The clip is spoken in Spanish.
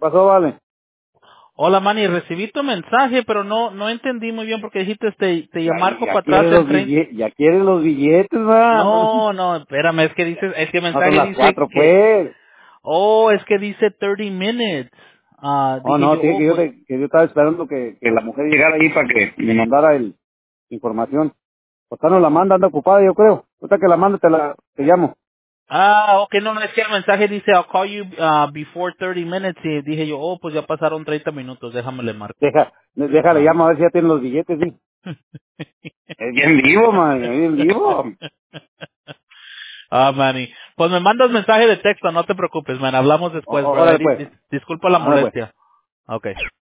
pasó, vale? Hola, Manny, recibí tu mensaje, pero no entendí muy bien porque dijiste te marco Ya para quiere atrás los en 30. billetes, ya quiere los billetes, va. No, espérame, es que el No son mensaje las dice 4, que, pues. es que dice 30 minutes. Oh, Dije no, yo, sí, pues, que yo estaba esperando que la mujer llegara ahí para que me mandara información. Pues no la manda, anda ocupada, yo creo. Ahorita que la manda, te llamo. ok, no, es que el mensaje dice, I'll call you before 30 minutes, y dije yo, pues ya pasaron 30 minutos, déjame le marco. Déjale, Ah. llamo a ver si ya tiene los billetes, sí. Es bien vivo, man, es bien vivo. Manny. Pues me mandas mensaje de texto, no te preocupes, man. Hablamos después, brother. Órale, pues. Disculpa la Órale, pues. molestia. Okay.